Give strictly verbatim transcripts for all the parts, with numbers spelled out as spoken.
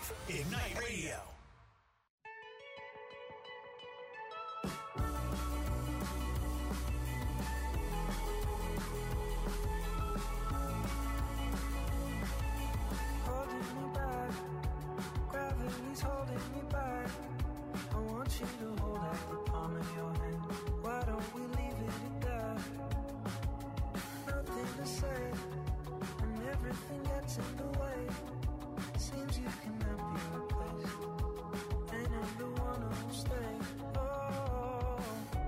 Ignite Radio. Holding me back, gravity's holding me back. I want you to hold out the palm of your hand. Why don't we leave it at that? Nothing to say, and everything gets in the way. Seems you cannot be replaced, and I'm the one who'll stay. Oh,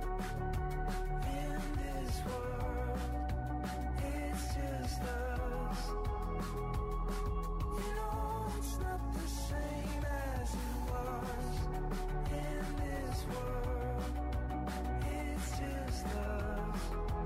in this world, it's just us. You know it's not the same as it was. In this world, it's just us.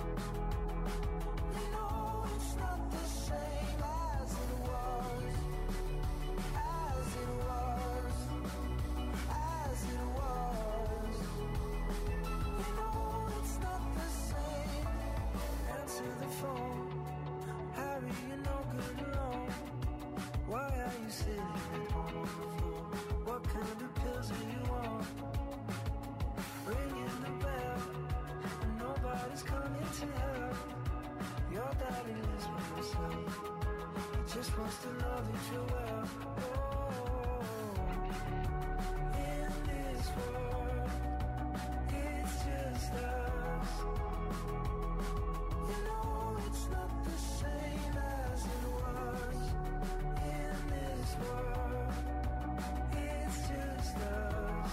You know it's not the same as it was. As it was, as it was. You know it's not the same. Answer the phone, Harry, you're no good alone. Why are you sitting at home on the floor? What kind of pills are you on? Ringing the bell, and nobody's coming to help. Your daddy lives by himself. He just wants to know that you're well. In this world, it's just us. You know it's not the same as it was. In this world, it's just us.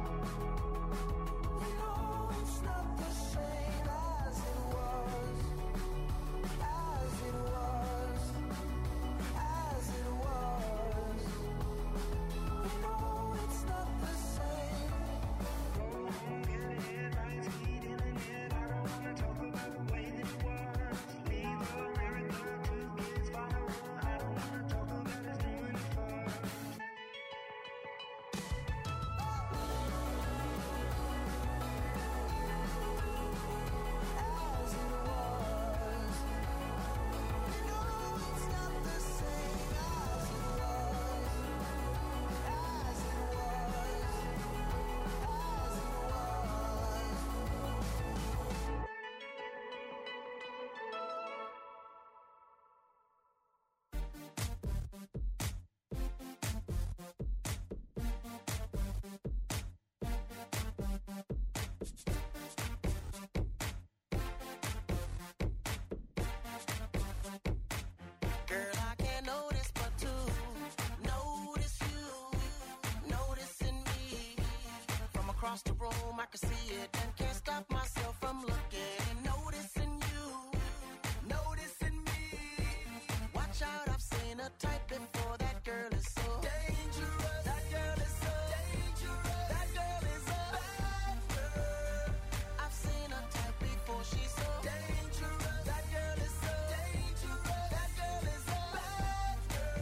You know it's not the same as it was. As it was. As it was. You know it's not the same. Get headlights, heat in the net. I don't wanna talk about the way that it was. Leave America, two kids follow. I don't wanna talk about us doing it first. As it was. You know it's not the same as it was. As it was. As it was. Girl, I can't notice but to notice you, noticing me. From across the room, I can see it and can't stop myself from looking. Noticing you, noticing me. Watch out, I've seen a type before. That girl is so dangerous. That girl is so dangerous. That girl is a bad girl. I've seen a type before. She's so dangerous. That girl is so dangerous. That girl is a bad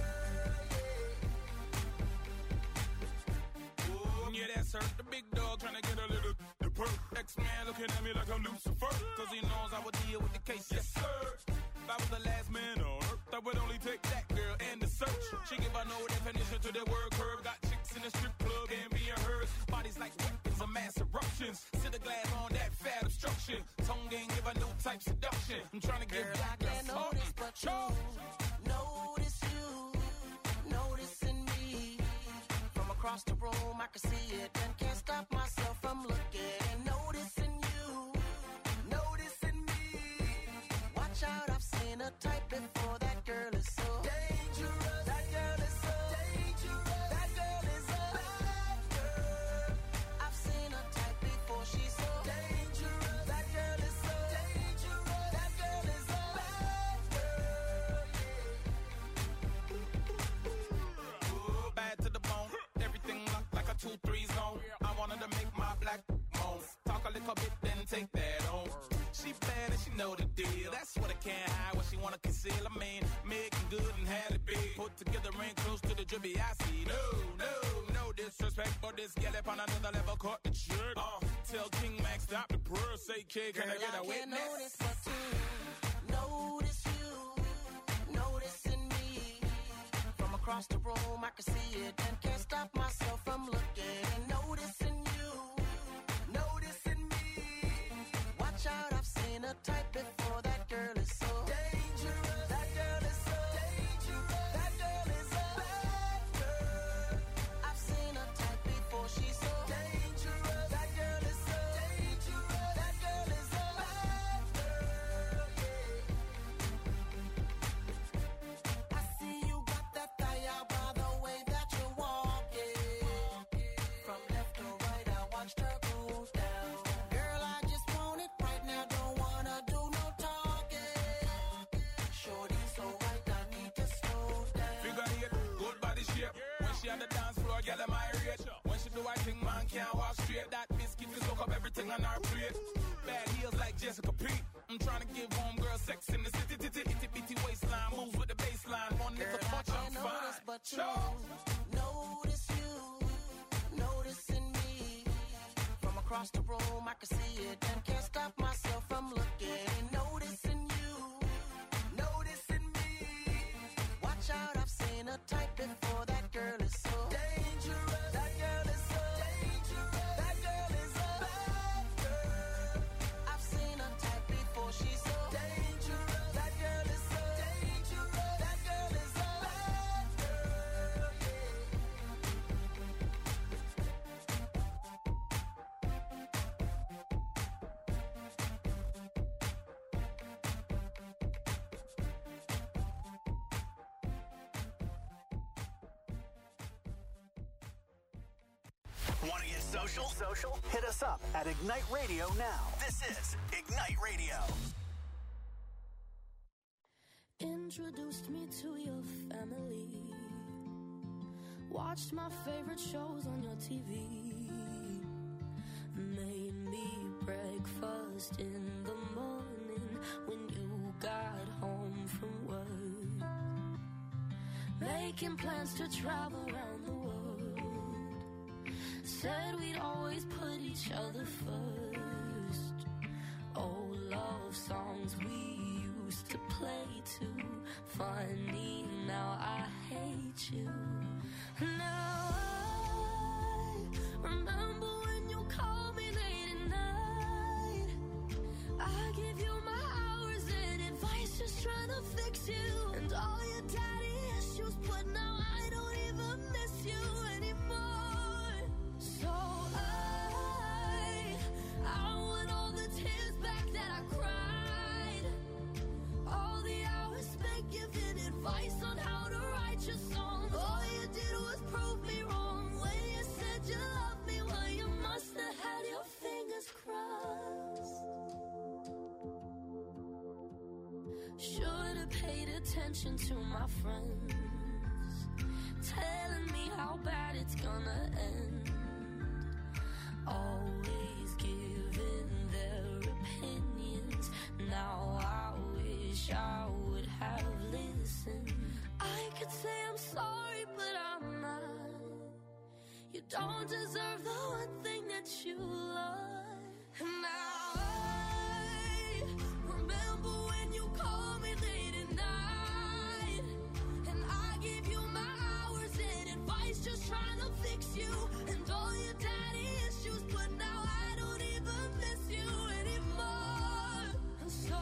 girl. Yeah, that's her, the big dog trying to get a little the perk. X-Man looking at me like I'm Lucifer, cause he knows I would deal with the case, yes sir. If I was the last man on earth, I would only take that girl and the search. She give her no definition to the word curve. Got chicks in the strip club and being hers. Bodies like weapons of mass eruptions. Sit the glass on that fat obstruction. Tongue game give a new type seduction. I'm trying to get Girl, back I can't notice but you. Notice you, noticing me. From across the room, I can see it and can't stop myself from looking. Noticing you, noticing me. Watch out, I've seen a type before. That girl is so dangerous. That girl is so dangerous. That girl is a bad girl. I've seen a type before. She's so dangerous. That girl is so dangerous. That girl is a bad girl. Ooh, bad to the bone. Everything locked like a two three zone. I wanted to make my black moan. Talk a little bit, then take that on. She bad and she know the deal. That's what I can't hide, what she wanna conceal. I mean, making good and had it big. Put together ain't close to the drippy I see. No, no, no disrespect, but this gal up on another level caught the trick. Uh, tell King Max stop the purr, say kid, can Girl, I get a I can't witness? notice but to notice you, noticing me. From across across the room, I can see it and can't stop myself from looking and noticing you, noticing me. Watch out, I've seen a type before. That girl is so dangerous. That girl is so dangerous. That girl is a bad girl. I've seen a type before. She's so dangerous. That girl is so dangerous. That girl is a bad girl. Yeah. I see you got that thigh out by the way that you're walking. From left to right, I watched her go down. Girl, I just want it right now. Don't wanna do no talking. Shorty so right, I need to slow down. Figure eight, good body shape. When she on the dance floor, get them irate. When she do I think man can't walk straight. That biscuit can soak up everything on our plate. Bad heels like Jessica Pete. I'm trying to give homegirl sex in the city, titty, itty bitty waistline. Moves with the baseline. One little Girl, I touch, I'm can't notice, fine. but you notice you, noticing me. From across the room, I can see it and can't stop myself from looking. Noticing you, noticing me. Watch out, I've seen a type before. That girl is so dangerous. That girl is so dangerous. That girl is a bad girl. I've seen a type before. She's so dangerous. That girl is so dangerous. That girl is a bad girl. Want to get social? Social? Hit us up at Ignite Radio now. This is Ignite Radio. Introduced me to your family. Watched my favorite shows on your T V. Made me breakfast in the morning when you got home from work. Making plans to travel around the world. Said we'd always put each other first. Old love songs we used to play too. Funny, now I hate you. Now I remember when you called me late at night. I give you my hours and advice, just trying to fix you. And all your daddy issues, but now I don't even miss you anymore. So I, I want all the tears back that I cried. All the hours spent giving advice on how to write your songs. All you did was prove me wrong when you said you loved me. Well, you must have had your fingers crossed. Should have paid attention to my friends, telling me how bad it's gonna end. Always giving their opinions. Now I wish I would have listened. I could say I'm sorry, but I'm not. You don't deserve the one thing that you love. And now I remember when you called me late at night, and I gave you my hours and advice, just trying to fix you. And all your daddy issues, but now I don't even miss you anymore. So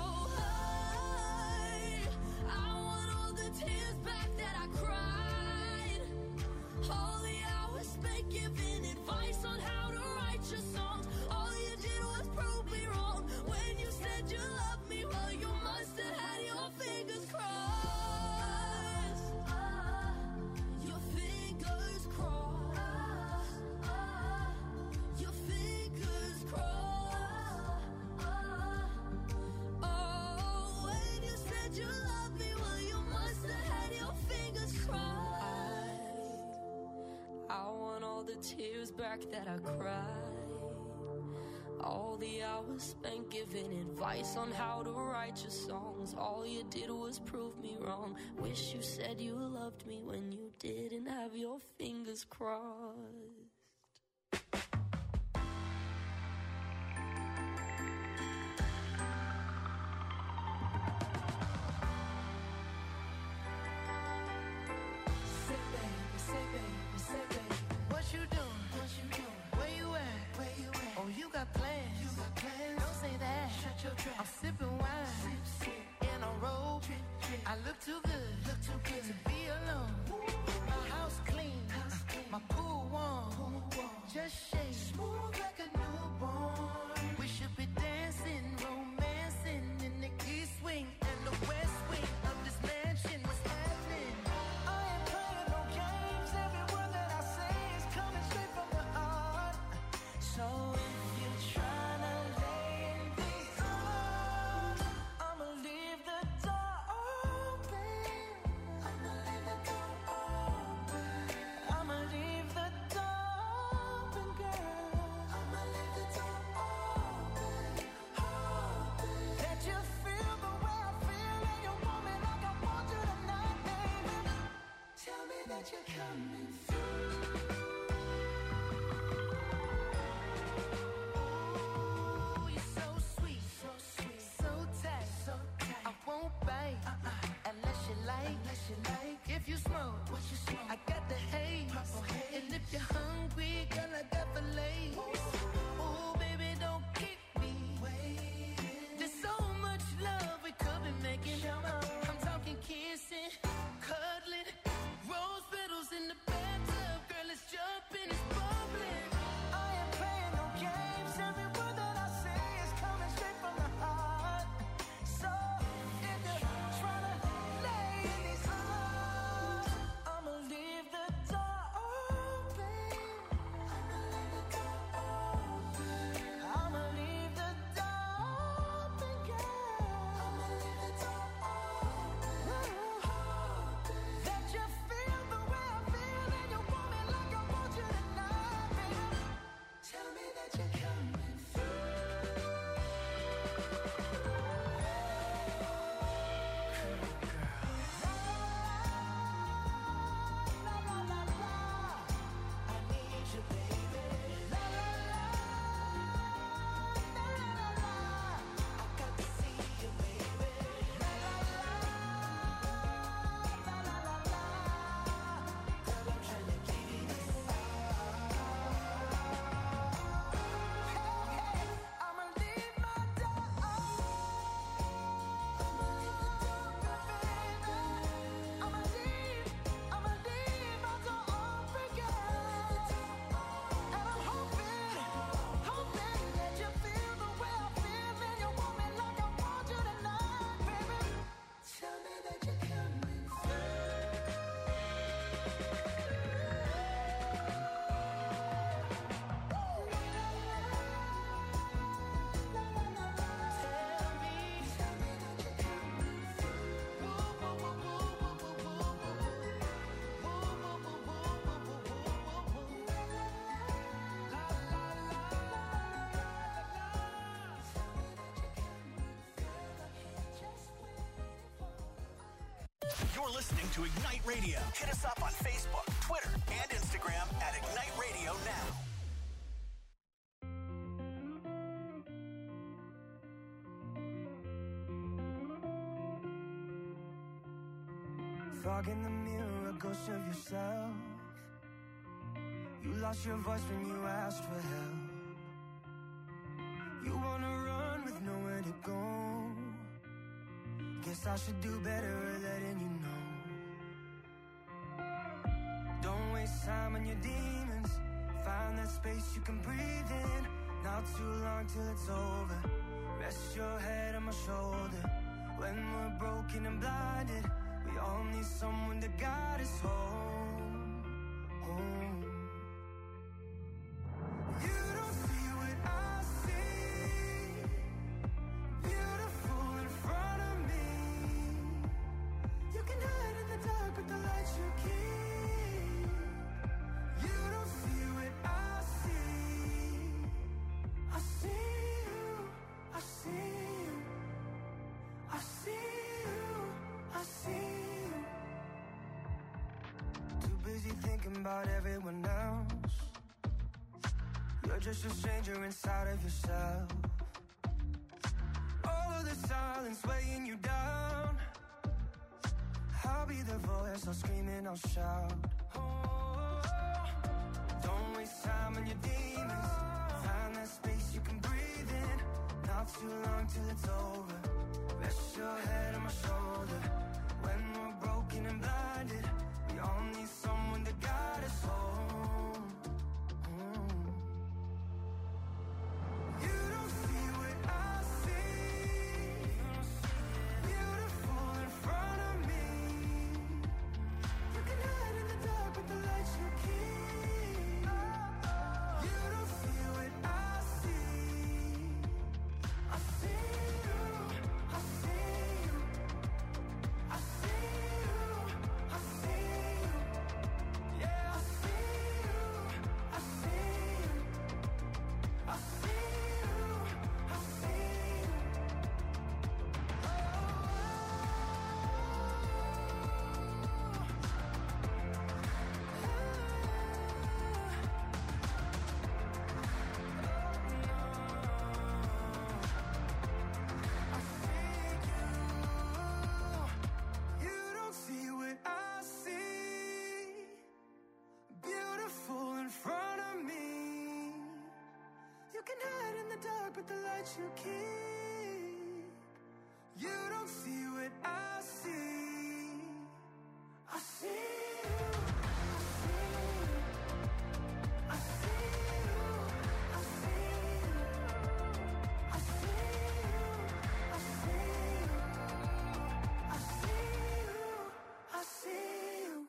I, I want all the tears back that I cried. All the hours spent giving advice on how to write your songs. All you did was prove me wrong when you said you loved me. Well, you must have had your fingers crossed. Your fingers crossed. Your fingers crossed. Oh, when you said you loved me, well, you must have had your fingers crossed. I want all the tears back that I cried. All the hours spent giving advice on how to write your songs. All you did was prove me wrong. Wish you said you loved me when you didn't have your fingers crossed. Say You're listening to Ignite Radio. Hit us up on Facebook, Twitter, and Instagram at Ignite Radio Now. Fog in the mirror, a ghost of yourself. You lost your voice when you asked for help. You wanna run with nowhere to go. Guess I should do better at letting you know. Don't waste time on your demons. Find that space you can breathe in. Not too long till it's over. Rest your head on my shoulder. When we're broken and blinded, we all need someone to guide us home, home. You don't see what I see. Beautiful in front of me. You can hide in the dark with the lights you keep. You don't see what I see. I see you, I see you. I see you, I see you. Too busy thinking about everyone else. You're just a stranger inside of yourself. All of the silence weighing you down. I'll be the voice, I'll scream and I'll shout. Oh, don't waste time on your demons. Find that space you can breathe in. Not too long till it's over. Rest your head on my shoulder. When we're broken and blinded, we all need someone to guide us home. Mm. You don't see what I see. Beautiful in front of me. You can hide in the dark with the lights you keep. You don't see what I see. I see you, I see you. I see you, I see you. Yeah, I see you, I see you. I see you, I see you. You don't see what I see. Beautiful in front of me. You can hide in the dark with the lights you keep. You don't see what I see. I see you, I see you. I see you, I see you. I see you, I see you. I see you, I see you.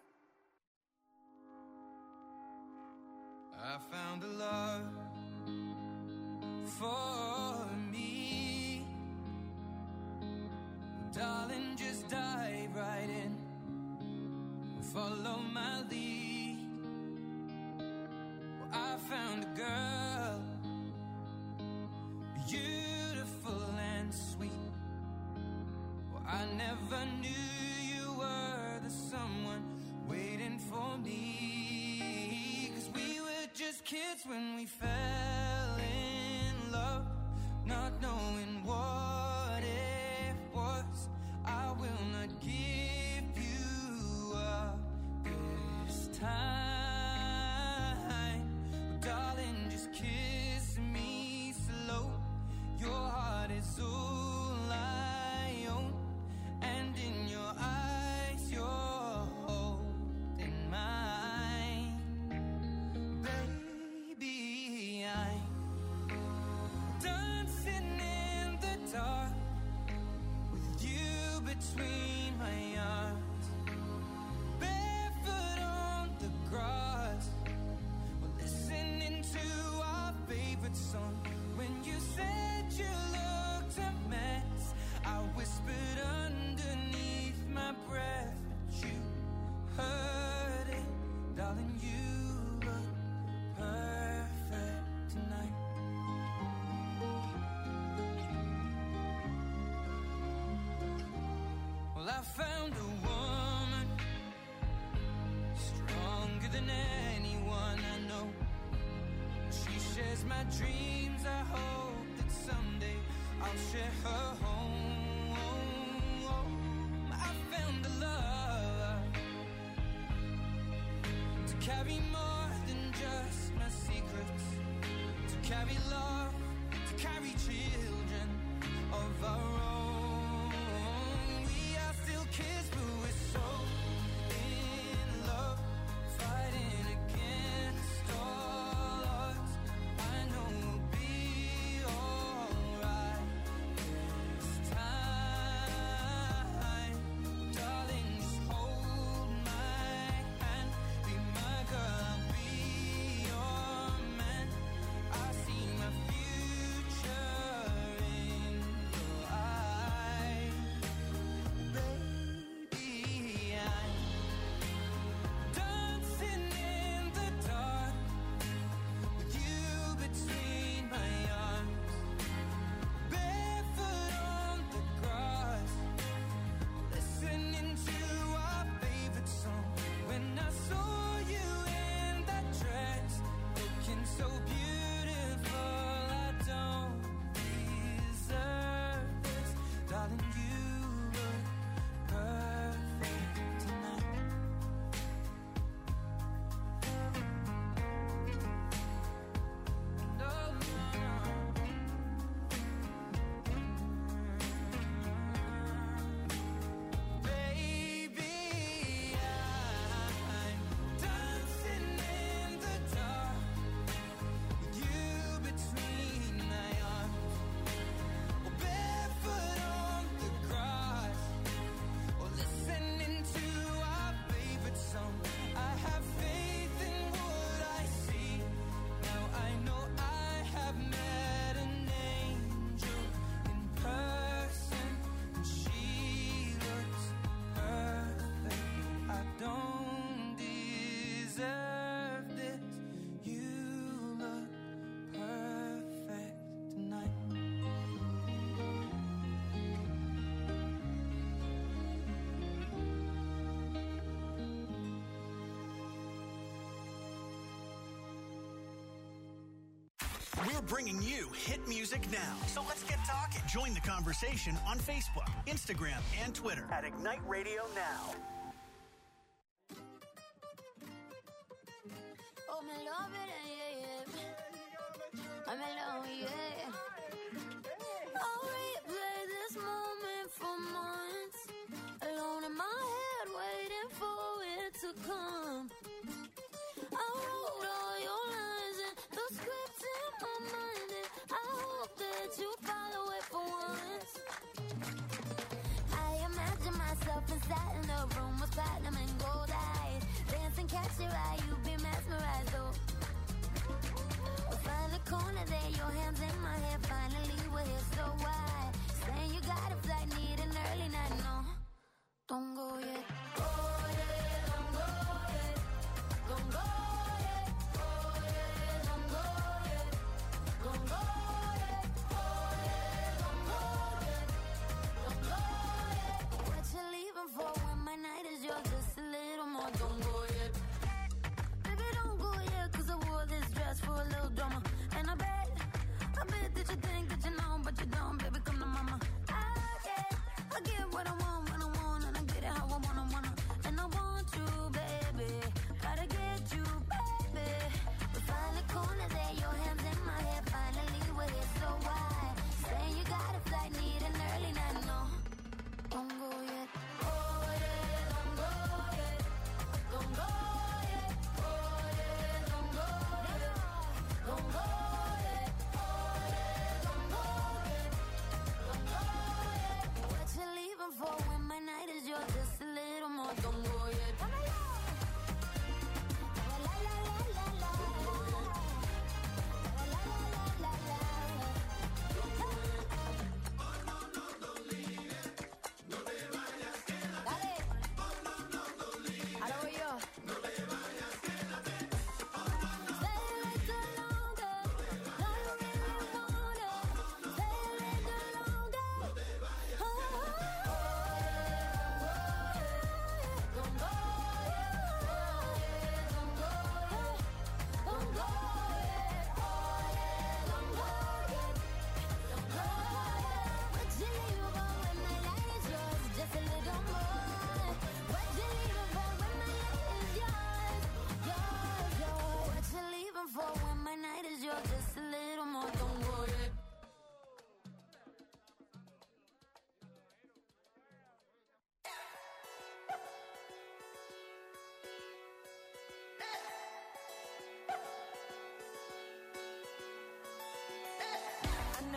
I found a love for me. Darling, just dive right in. Follow my lead. Well, I found a girl, beautiful and sweet. Well, I never knew you were the someone waiting for me. 'Cause we were just kids when we fell in love, not knowing what it was. I will not give you up this time. Darling, just kiss me slow. Your heart is all I own, and in your eyes you're holding mine. Baby, I'm dancing in the dark with you between my arms, barefoot on the grass. We're listening to our favorite song. When you said you looked a mess, I whispered underneath my breath, but you heard it. Darling, you look perfect tonight. Well, I found a woman my dreams, I hope that someday I'll share her home. I found a love to carry more than just my secrets, to carry love, to carry children of our own. We are still kids, but we're so in love, fighting against all odds. I know we'll be alright this time. Darling, just hold my hand, be my girl, I'll be your man. I see my future in your eyes. Baby, I'm dancing in the dark with you between my arms, barefoot on the grass, listening to our favorite song. When I saw you in that dress, looking so beautiful, I don't deserve this. Darling, you look perfect tonight. No, no, no. Baby, I'm dancing in the dark with you between my arms, or barefoot on the grass, or listening to our favorite song. I have faith in what I see. Now I know I have met an angel in person, and she looks perfect. I don't deserve this. You look perfect tonight. We're bringing you hit music now. So let's get talking. Join the conversation on Facebook, Instagram, and Twitter at Ignite Radio Now. Oh, me love it, yeah, yeah. I'm alone, yeah. I'll replay this moment for months, alone in my head, waiting for it to come. I wrote all your lines and the script in my mind, and I hope that you follow it for once. I imagine myself inside in the room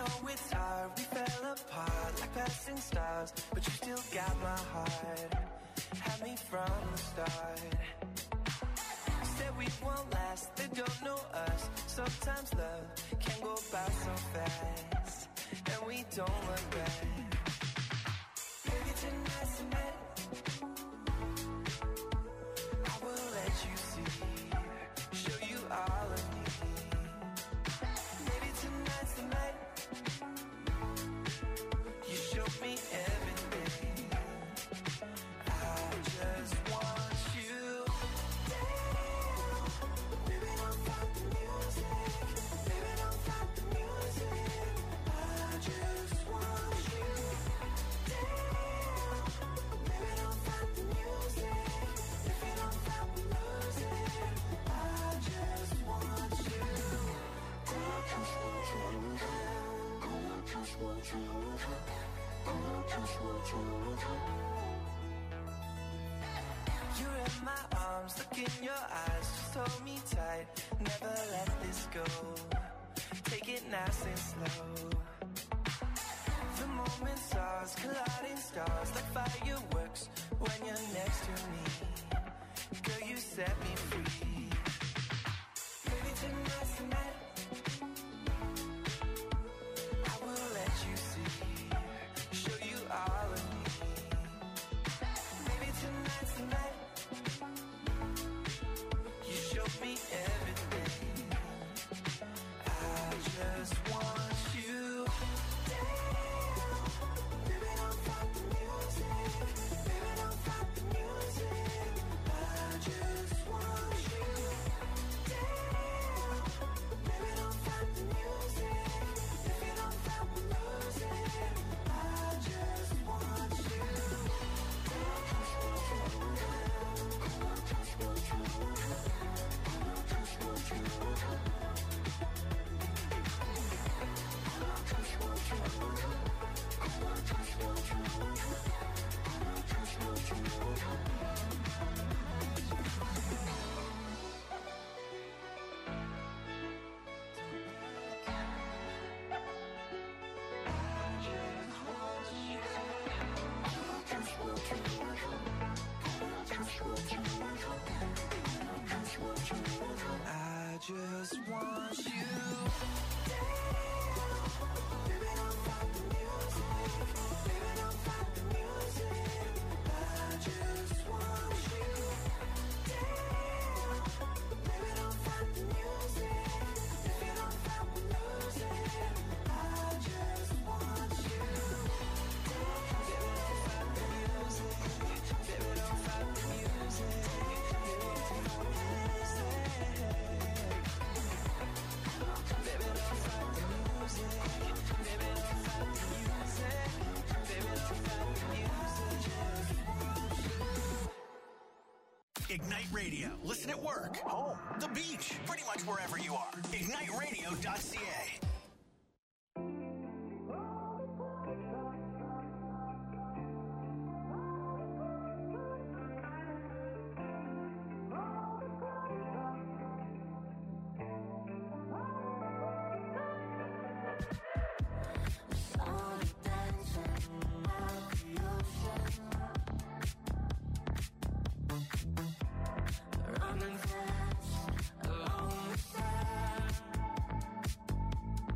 know it's hard, we fell apart like passing stars, but you still got my heart. Had me from the start. Said we won't last, they don't know us. Sometimes love can go by so fast, and we don't look back. Maybe tonight's the night I will let you see, show you all of me. Maybe tonight's the night you show me everything. I just want you. Damn, baby, don't stop the music. Baby, don't stop the music. I just want you. Damn, baby, don't stop the music. If you don't stop the music, I just want you. I just want you. I just want you. I just want you. You're in my arms, look in your eyes, just hold me tight, never let this go. Take it nice and slow. The moment's ours, colliding stars like fireworks when you're next to me. Girl, you set me free. Maybe tonight's the night I will let you see, show you all of me. Maybe tonight's the night you show me everything. I just want you. Damn, baby, don't stop the music. Baby, don't stop the music. I just want you. Damn, baby, don't stop the music. If you don't stop the music, I just want you. I just want you. I just want you. I just want you. I just want you. I just want you. I just want you. I just want you. Damn, baby, don't stop the music. Baby, don't stop the music. I just want you. Damn, baby, don't stop the music. If you don't stop the music, I just want you. Baby, don't stop the music. Baby, don't stop the music. Baby, don't stop the music. Baby, don't stop the music. Baby, don't stop the music. Baby, don't stop the music. Ignite Radio. Listen at work, home, the beach, pretty much wherever you are. ignite radio dot c a. Running fast along the sand.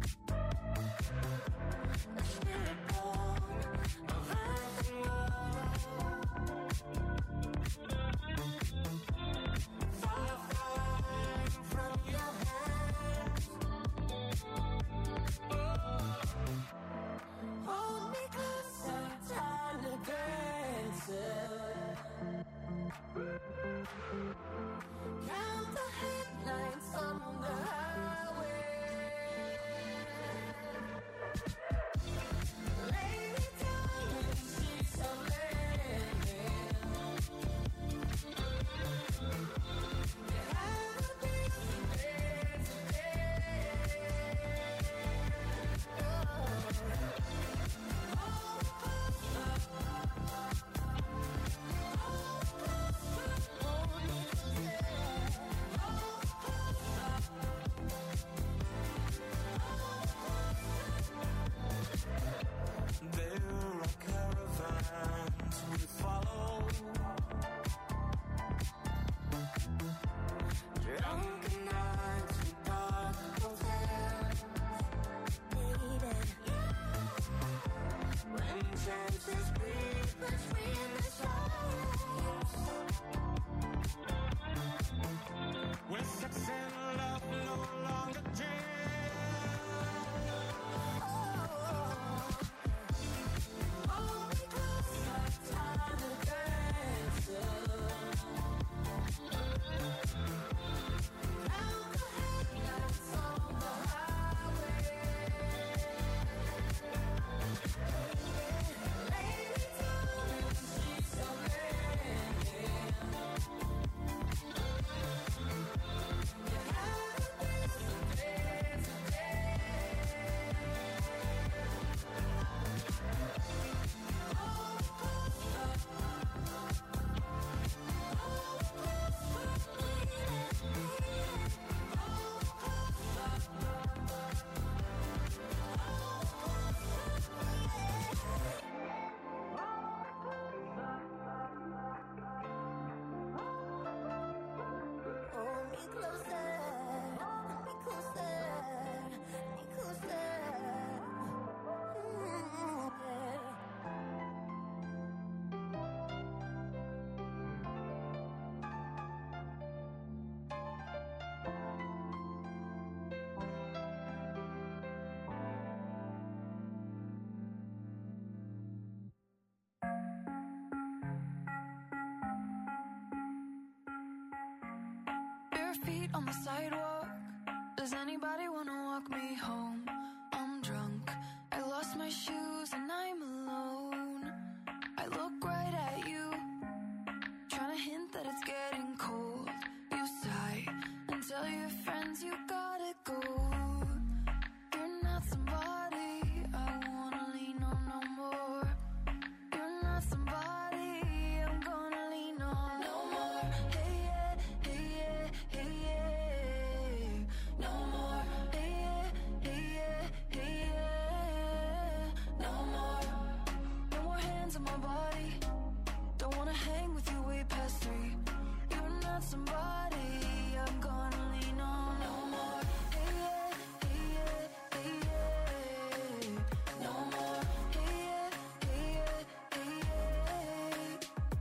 feet on the sidewalk. Does anybody wanna walk me home? I'm drunk, I lost my shoes and I'm alone. I look right at you, trying to hint that it's getting cold. You sigh and tell your friends you gotta go. You're not somebody I wanna lean on no more. You're not somebody I'm gonna lean on no more. Hey yeah, hey yeah, hey yeah. No more. Hey yeah, hey yeah, hey yeah. No more. No more hands on my body. Don't wanna hang with you way past three. You're not somebody I'm gonna lean on no more. Hey yeah, hey yeah, hey yeah. No more. Hey yeah, hey yeah, hey yeah.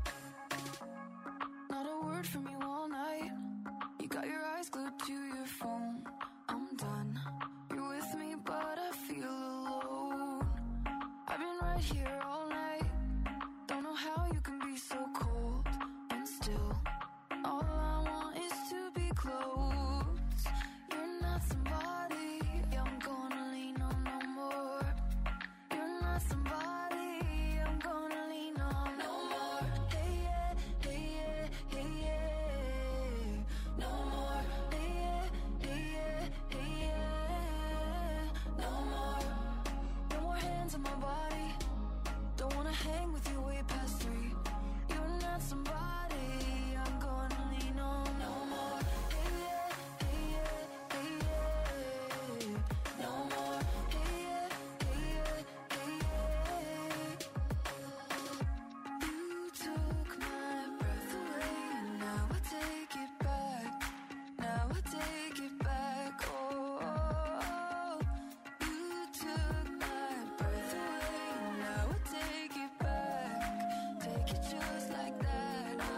Not a word from you all night. You got your eyes glued to your phone. I'm done. You're with me, but I feel alone. I've been right here all night. Don't know how you can be so cold and still. All I want is to be close. You're not somebody I'm gonna lean on no more. You're not somebody I'm gonna lean on no more. Hey yeah, hey yeah, hey yeah. No more. Hey yeah, hey yeah, hey yeah. No more. No more hands on my body. Don't wanna hang with you way past three. You're not somebody I'm gonna lean on no more. Hey yeah, hey yeah, hey yeah. No more. Hey yeah, hey yeah, hey yeah. You took my breath away, and now I take it back. Now I take it back. Oh, you took my breath away, and now I take it back. Take it just like that. Ah,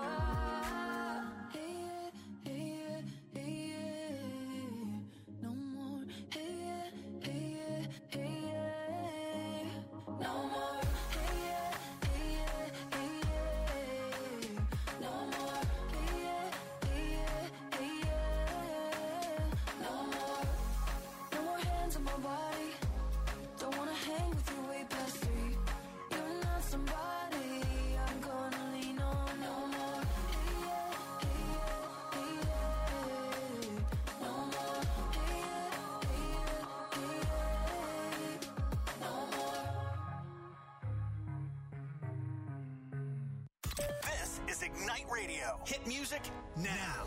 hey yeah, hey yeah, hey yeah. No more. Hey yeah, hey yeah, hey yeah. No more. Hey yeah, hey yeah, hey yeah. No more. Hey yeah, hey yeah, hey yeah. No more. No more hands on my body. Don't wanna hang with you way past three. You're not somebody I'm gonna lean on no more. Hey yeah, hey yeah, hey yeah. No more. Hey yeah, hey yeah, hey yeah. No more. This is Ignite Radio. Hit music now.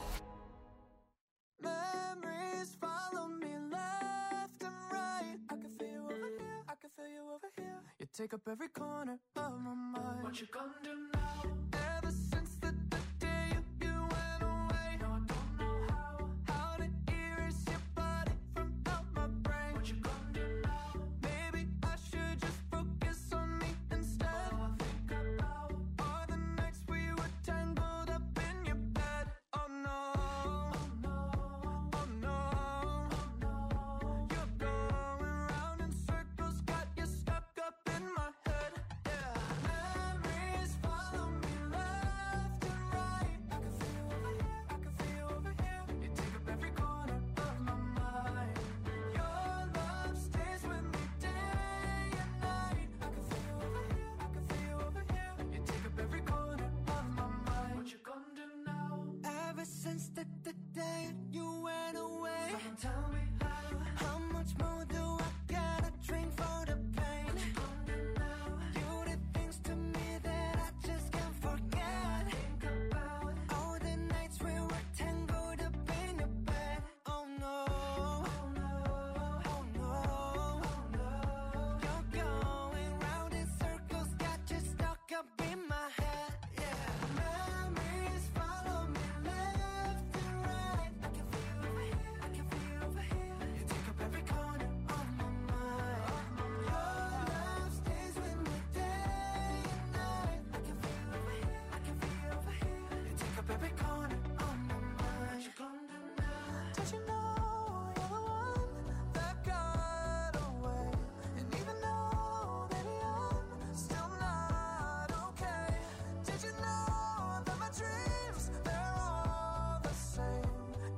Memories follow me left and right. I can feel you over here, I can feel you over here. You take up every corner of my mind. What you gonna do now? Ever since the, the day you, you went away, no, I don't know how, how to erase your body from out my brain. What you gonna do now? Maybe I should just focus on me instead. All I think about are the nights we were tangled up in your bed. Oh no, oh no, oh no, oh no. You're going round in circles, got you stuck up in my head. Yeah, memories follow me left and right. I can feel you over here, I can feel you over here. You take up every corner of my mind. Your love stays with me day and night. I can feel you over here, I can feel you over here. You take up every corner of my mind. What you gonna do now? Ever since the, the day you went away, someone tell me how. How much more do I gotta drink for the pain? What you gonna do now? You did things to me that I just can't forget. Think about all the nights we were tangled up in your bed. Oh no, oh no, oh no, oh no. You're going round in circles, got you stuck up in my head. Yeah, memories follow me left and right. I can feel you over here, I can feel you over here. You take up every corner of my mind. Your love stays with me day and night. I can feel you over here, I can feel you over here. You take up every corner of my mind. What you gonna do now? Did you know you're the one that got away? And even though, baby, I'm still not okay. Did you know that my dreams, they're all the same?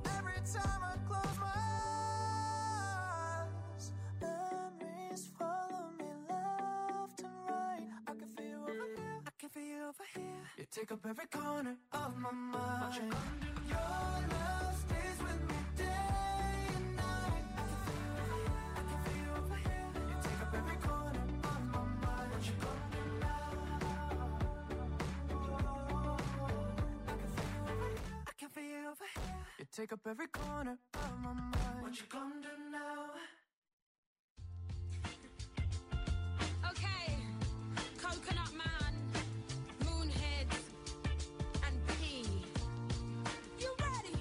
take up every corner of my mind. Your love stays with me day and night. I can feel you, I can feel you over here. You take up every corner of my mind. What you gonna do now? I can feel you over here, I can feel you over here. You take up every corner of my mind. What you gonna do now? Okay, Coconut Man, Moonheads, and P. You ready?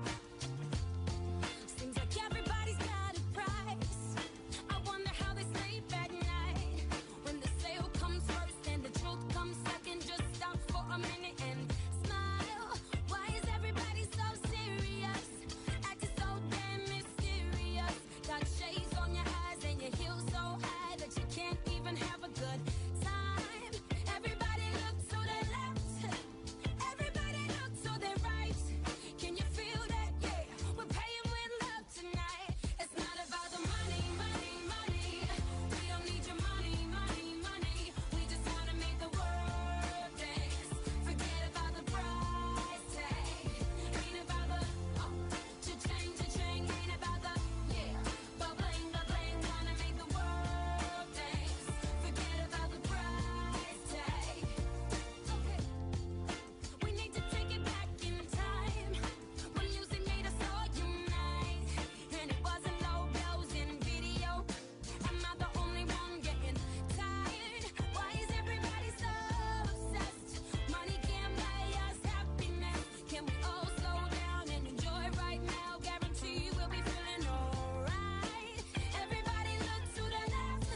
Seems like everybody's got a price. I wonder how they sleep at night. When the sale comes first and the truth comes second, just stop for a minute and smile. Why is everybody so serious? Acting so damn mysterious. Got shades on your eyes and your heels so high that you can't even have a good time. Everybody look to the left. Everybody look to the right. Can you feel that? Yeah, we're paying with love tonight. It's not about the money, money, money. We don't need your money, money, money. We just wanna make the world dance. Forget about the price tag. Ain't about the oh, cha-ching, cha-ching. Ain't about the yeah, ba-bling, ba-bling. Wanna make the world dance. Forget about the price tag. Okay, we need to take it back in time when music made us all unite, and it wasn't low blows in video. Am I the only one getting tired? Why is everybody so obsessed? Money can't buy us happiness. Can we all slow down and enjoy right now? Guarantee we'll be feeling alright. Everybody look to the left.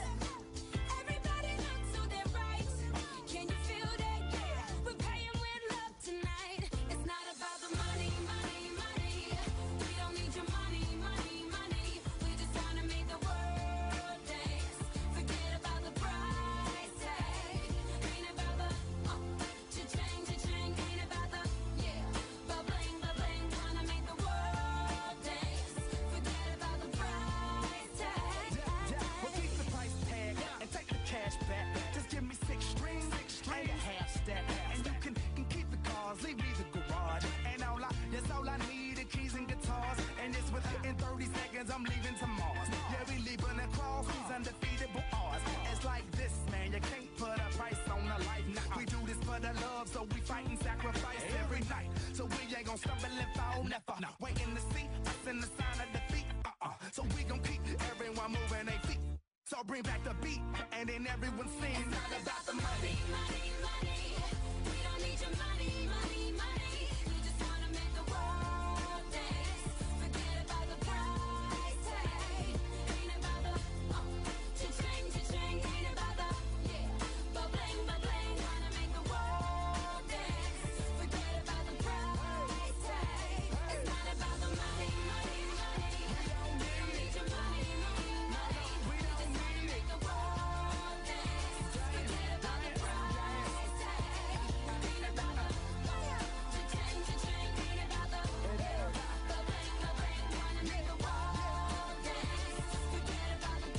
Everybody look to the right. Can you feel that? Yeah, we're paying with love tonight. It's not about the money, money, money. We don't need your money, money, money. We just wanna make the world dance. Forget about the price tag. Ain't about the oh, cha-ching, cha-ching. Ain't about the yeah, ba-bling, ba-bling. Wanna make the world dance. Forget about the price tag. Well, keep the price tag and take the cash back. Just give me six strings, six strings, and a half stack. And you can, can keep the cars, leave me the garage. And all I, that's all I need, the keys and guitars. And it's within thirty seconds, I'm leaving to Mars. Yeah, we leaving across these undefeatable odds. It's like this, man, you can't put a price on a life. Nah, we do this for the love, so we fight and sacrifice every night. So we ain't gonna stumble and fall, never. Waiting to see us in the sign of defeat. Uh-uh. So we gon' keep everyone moving their feet. So bring back the beat, and then everyone sings. It's not about the money. Money, money. We don't need your money, money, money. We just wanna make the world dance. Forget about the price tag. Ain't about the oh, cha-ching, cha-ching. Ain't about the yeah, ba-bling, ba-bling. Wanna make the world dance. Forget about the price tag. It's not about the money, money, money. We don't need your money, money, money. We just wanna make the world dance. Forget about the price tag. Ain't about the cha-ching, cha-ching. Ain't about the ba-bling, ba-bling. Wanna make the world dance. Forget about the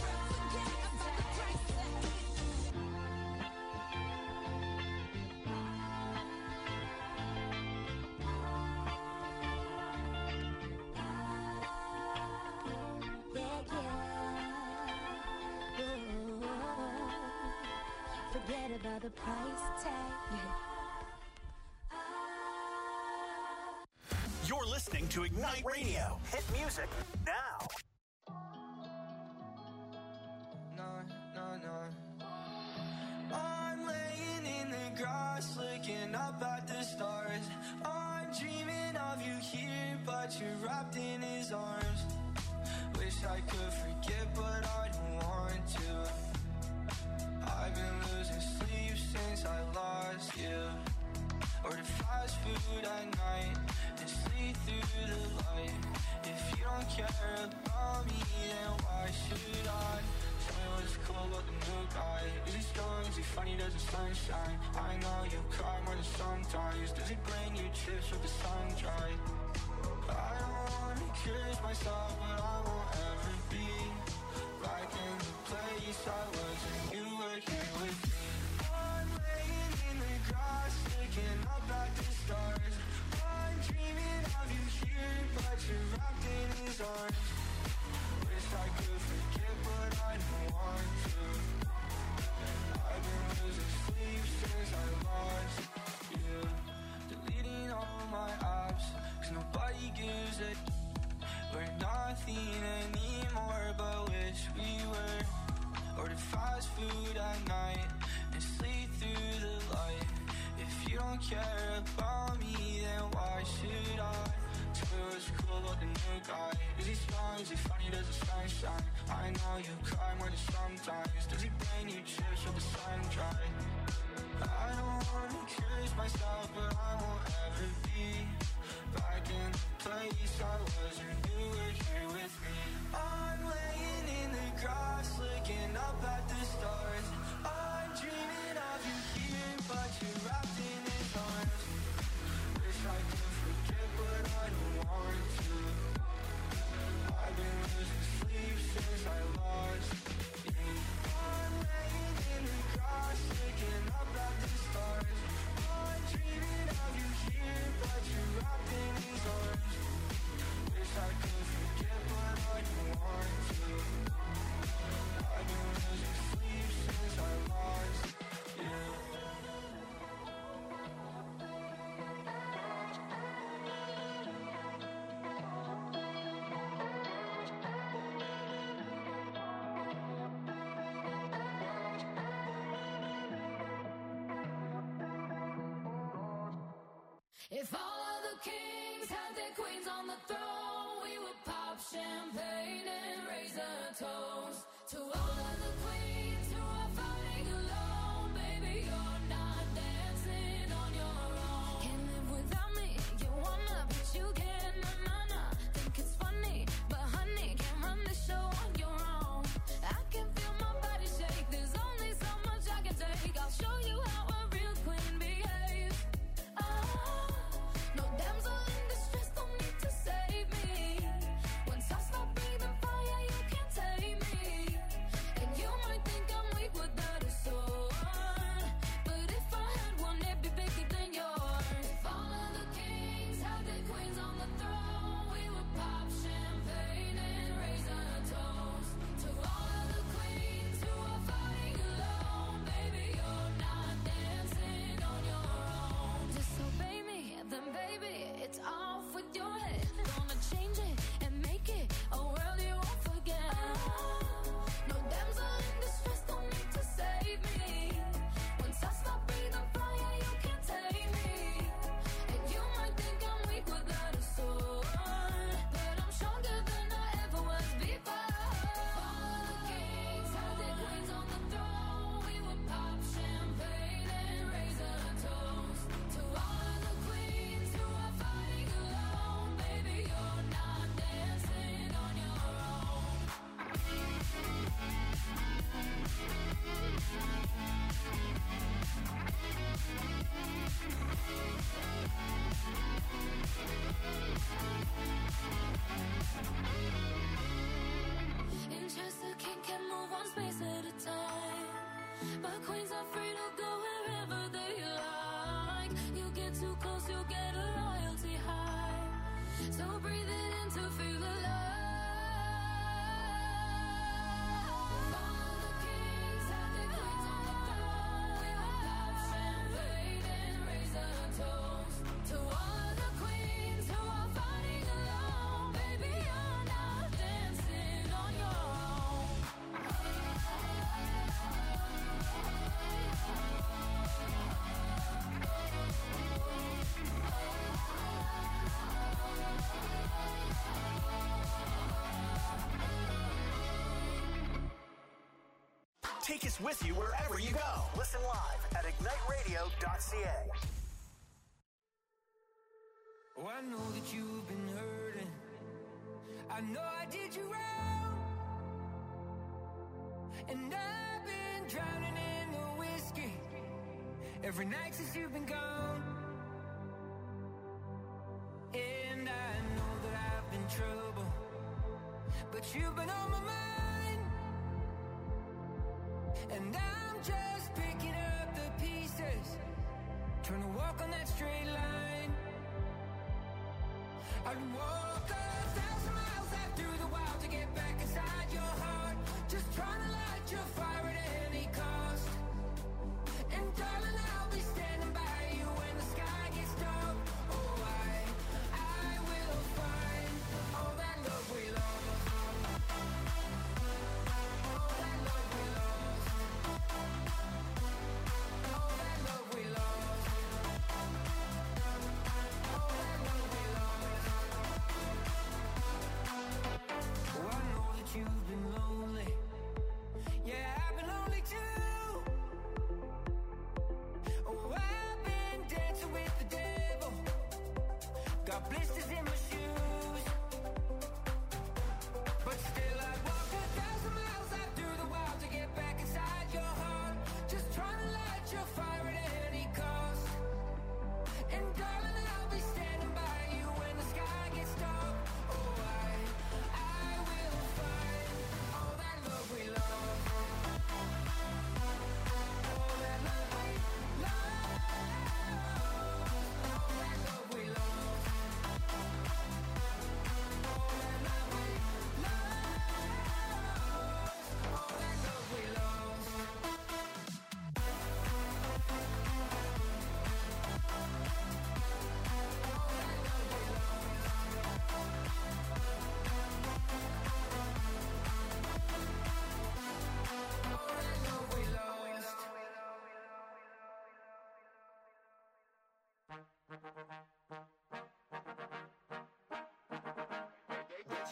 price tag. Yeah, yeah. Ooh. Forget about the price tag. You're listening to Ignite Radio. Hit music now. No, no, no. I'm laying in the grass, looking up at the stars. I'm dreaming of you here, but you're wrapped in his arms. Wish I could forget, but I don't want to. I've been losing sleep since I lost you. Order fast food at night and sleep through the light. If you don't care about me, then why should I? Tell me what's cool about the new guy. Is he strong? Is he funny? Does the sunshine? I know you cry more than sometimes. Does he bring you chips with the sun dry? I don't wanna curse myself, but I won't ever be back in the place I was when you were here with me. I'm laying in the grass, looking up sunshine. I know you cry more than sometimes. Does he bring you chips for the sun dry? I don't wanna kiss myself, but I won't ever be back in the place I was when you were here with me. I'm laying in the grass, looking up at the stars. I'm dreaming of you here, but you're wrapped in his arms. Wish I could forget, but I don't want to. I've been losing sleep since I lost you. I'm laying in the grass, looking up at the stars. I'm dreaming of you here, but you're wrapped in his arms. Wish I could forget, but I don't want to. I've been losing sleep since I lost you. If all of the kings had their queens on the throne, we would pop champagne and raise a toast to all of the queens who are fighting alone. Baby, you're not dancing on your own. Can't live without me, you wanna, but you can't, na na na. Think it's funny, but honey, can't run the show on your own. I can feel my body shake, there's only so much I can take. I'll show you how a real queen behaves. Oh, no damsel in distress, don't need to save me. Once I stop breathing fire, you can't take me. And you might think I'm weak without a sword, but if I had one, it'd be bigger than yours. If all of the kings had their queens on the throne, we would pop champagne and raise a toast to all of the queens who are fighting alone. Baby, you're not dancing on your own. Disobey me, then baby, it's off with your head. Gonna change it and make it a world you won't forget. No damsel in distress, don't need to save me. Once I stop breathing fire, you can't take me. And you might think I'm weak without a sword, but I'm stronger than I ever was before. All the kings had their queens on the throne, we would pop champagne and raise a toast to all of the queens who are fighting alone. Baby, you're not dancing on your own. In chess, the king can move one space at a time, but queens are free to go wherever they like. You get too close, you'll get a royalty high. So breathe it in to feel alive. All of the kings had their queens on the throne. We would pop champagne and raise a toast to all of the queens who are fighting alone. Baby, you're not dancing on your own. Take us with you wherever you go. Listen live at ignite radio dot c a. Oh, I know that you've been hurting. I know I did you wrong. And I've been drowning in the whiskey every night since you've been gone. And I know that I've been trouble, but you've been on my mind. And I'm just picking up the pieces, trying to walk on that straight line. I'd walk a thousand miles out through the wild to get back inside your heart, just trying to light your fire at any cost. And darling, I'll be standing by you when the sky gets dark. Oh, I, I will find all that love we lost. All that love we lost. All that love we lost. All that love we lost. Oh, I know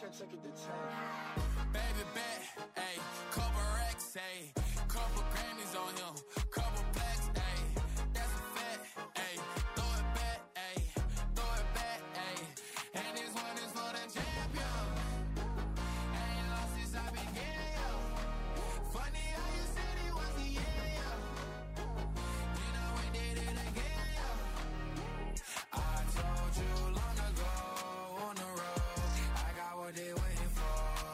can't take it to ten. Baby bet, ayy, couple racks, ayy, couple Grammys on him, couple blacks, ayy, that's a fact, ayy, throw it back, ayy, throw it back, ayy, and this one is for the champion. Ain't lost since I began, yo. Funny how you said it was the end, yo. Then I went did it again, yo. I told you long ago on the road, I got what they waiting for.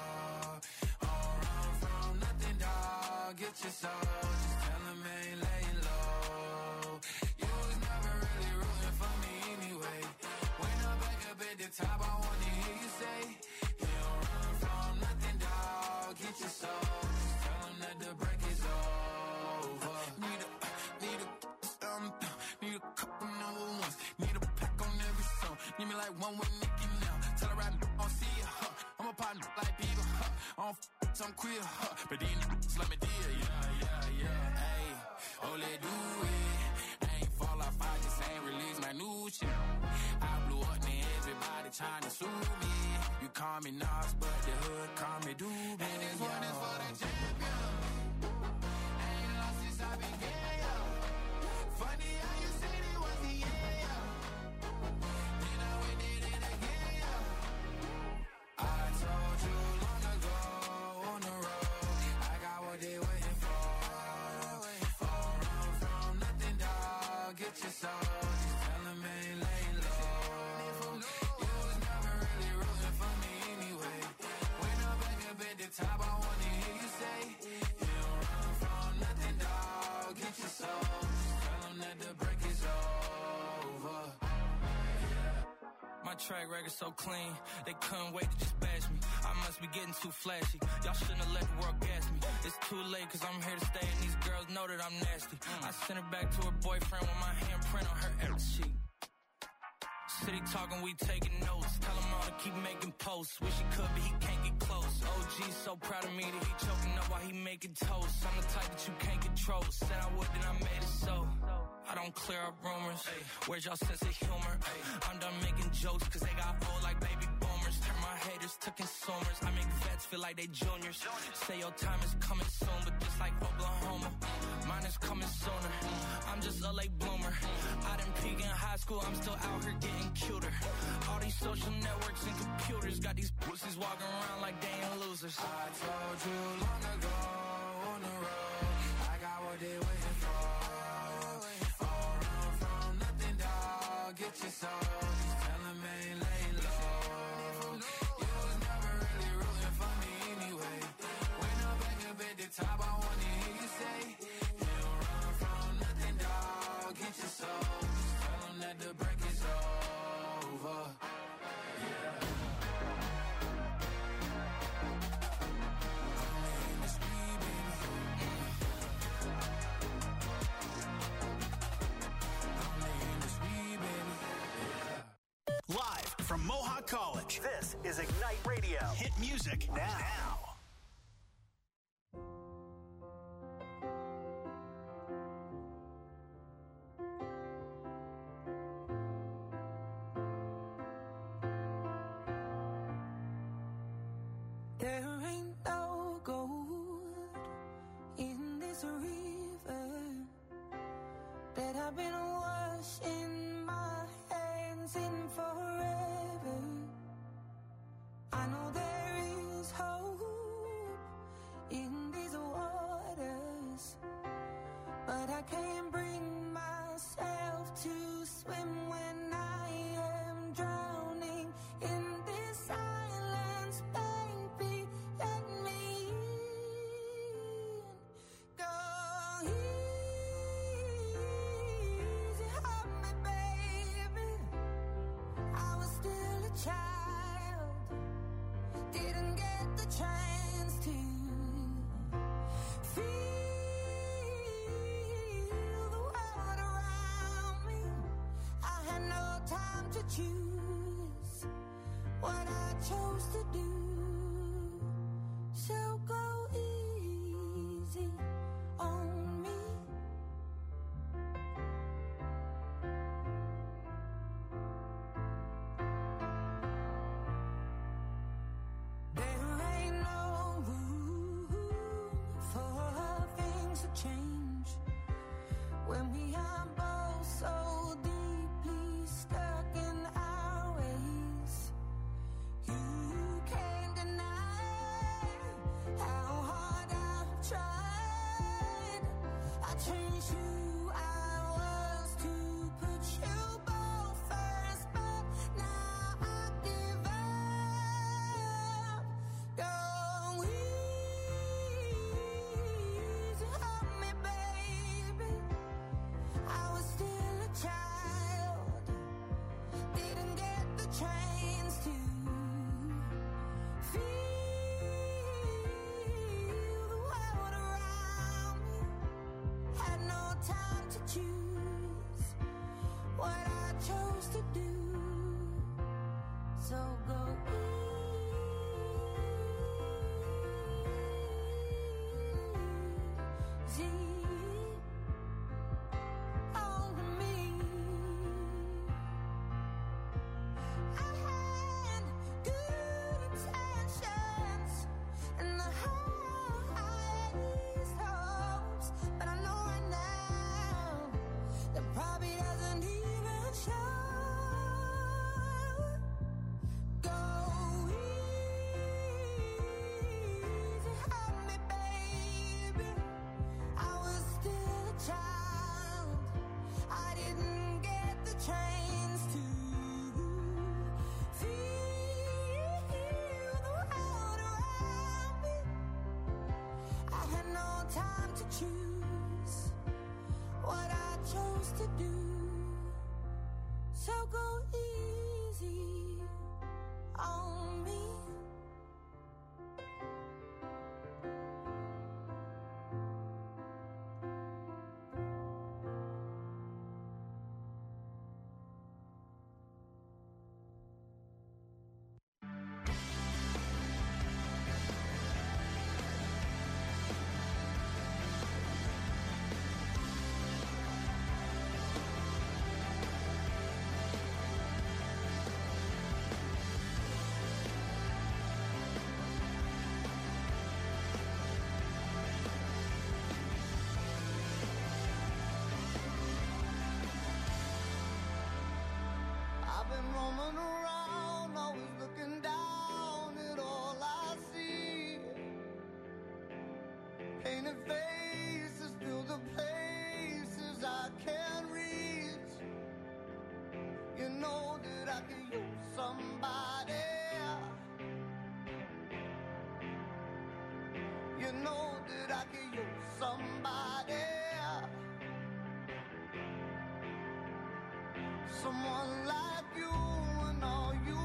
Get your soul, just tell them I ain't laying low. You was never really rooting for me anyway. When I'm back up at the top, I wanna hear you say, you don't run from nothing, dog. Get your soul, just tell them that the break is over. Need a, need a, um, need a couple number ones. Need a pack on every song. Need me like one with Nicki now. Tell her I don't see it, huh. I'm a partner like Bieber, huh. I don't f*** some queer, huh. But these n***s let me deal, yeah, yeah, yeah. Ayy, oh, let do it. I ain't fall off, I just ain't release my new shit. I blew up, now everybody trying to sue me. You call me Nas, but the hood call me Doobie. And this one is for the champion. Ain't lost since I began, yo. Funny how you said it was the end, yo. Then I went did it again, yo. I told you long ago on the road, I got what they waiting for. Don't run from nothing, dog. Get your soul, just tell them I ain't laying low. You was never really rooting for me anyway. When I'm back up at the top, I wanna hear you say, you don't run from nothing, dog. Get your soul, just tell them that the break is over. My track record so clean, they couldn't wait to just bash me. I must be getting too flashy. Y'all shouldn't have let the world gas me. It's too late cause I'm here to stay and these girls know that I'm nasty. I sent her back to her boyfriend with my handprint on her ass cheek. City talking, we taking notes. Tell him all to keep making posts. Wish he could, but he can't get close. O G's so proud of me that he choking up while he making toast. I'm the type that you can't control. Said I would, then I made it so. I don't clear up rumors. Where's y'all sense of humor? I'm done making jokes cause they got old like baby boomers. Turn my haters to consumers. I make vets feel like they juniors. Say your time is coming soon, but just like Oklahoma, mine is coming sooner. I'm just a late bloomer. I didn't peak in high school, I'm still out here getting cuter. All these social networks and computers got these pussies walking around like they ain't losers. I told you long ago on the road, I got what they waiting for. Don't run from nothing, dog. Get your soul, just tell them I ain't laying low. You was never really rooting for me anyway. When I'm back up at the top, I wanna hear you say, you don't run from nothing, dog. Get your soul, just tell them that the break is over. Live from Mohawk College, this is Ignite Radio. Hit music now. There ain't no gold in this river that I've been washing my hands in forever. I know there is hope in these waters, but I can't bring myself to swim when I am drowning in this silence. Baby, let me in. Go easy on me, baby. I was still a child, didn't get the chance to feel the world around me. I had no time to choose what I chose to do. So go easy on me. go easy on me. I've been roaming around, always looking down at all I see. Painted faces fill the places I can't reach. You know that I could use somebody. You know that I could use somebody. Someone like you, and all you